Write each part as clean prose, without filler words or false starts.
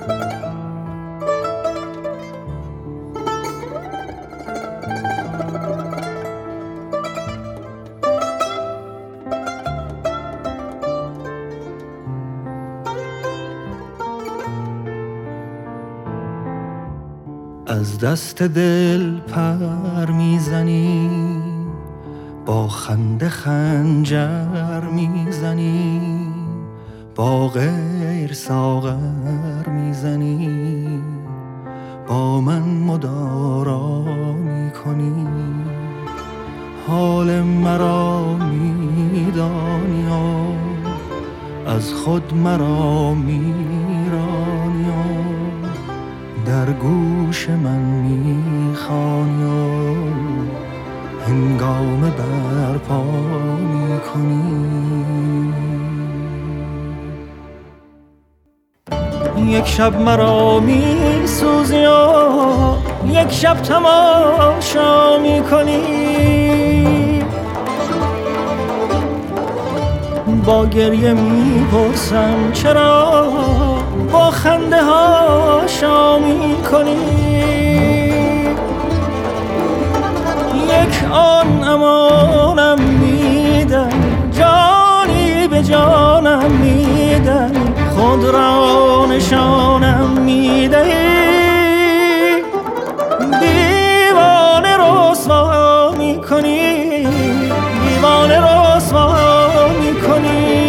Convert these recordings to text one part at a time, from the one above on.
از دست دل پر میزنی، با خنده خنجر میزنی، با غیر ساغر میزنی، با من مدارا میکنی. حال مرا میدانی و از خود مرا میرانی و در گوش من میخوانی و هنگام برپا میکنی. یک شب مرا میسوزی و یک شب تماشا میکنی، با گریه میپرسم چرا با خنده ها شا میکنی. یک آن امانم میدن، جانی به جانم میدن، خود را نشانم میدهی. دیوانه رسوا میکنی، دیوانه رسوا میکنی.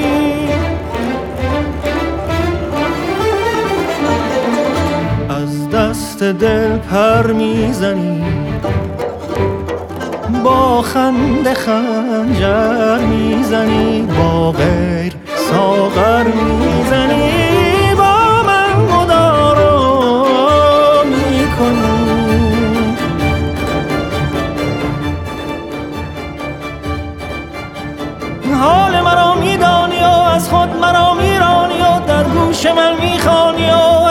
از دست دل پر میزنی، با خنده خنجر میزنی، با غیر ساغر میزنی، با من مدارا میکنی. حال مرا میدانی و از خود مرا میرانی و در گوش من میخوانی و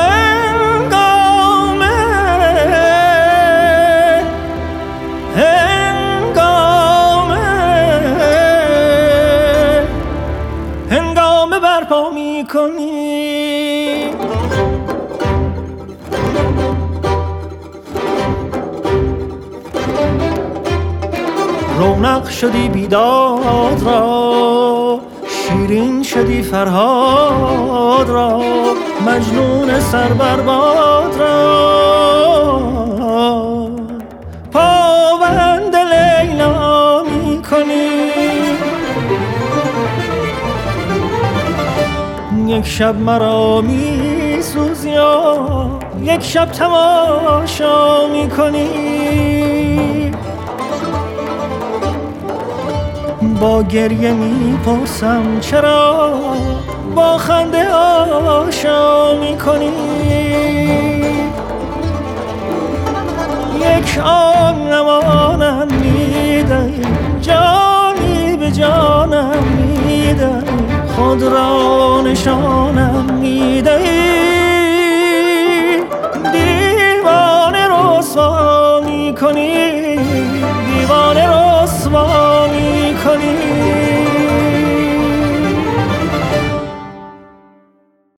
هنگام برپا میکنی. رونق شدی بیداد را، شیرین شدی فرهاد را، مجنون سربرباد را پابند لیلا میکنی. یک شب مرا میسوزی و یک شب تماشا میکنی، با گریه میپرسم چرا با خنده آشا میکنی. یک آن امانم میدهی، جانی به جانم میدهی، خود را نشانم میدهی. دیوانه رسوا میکنی،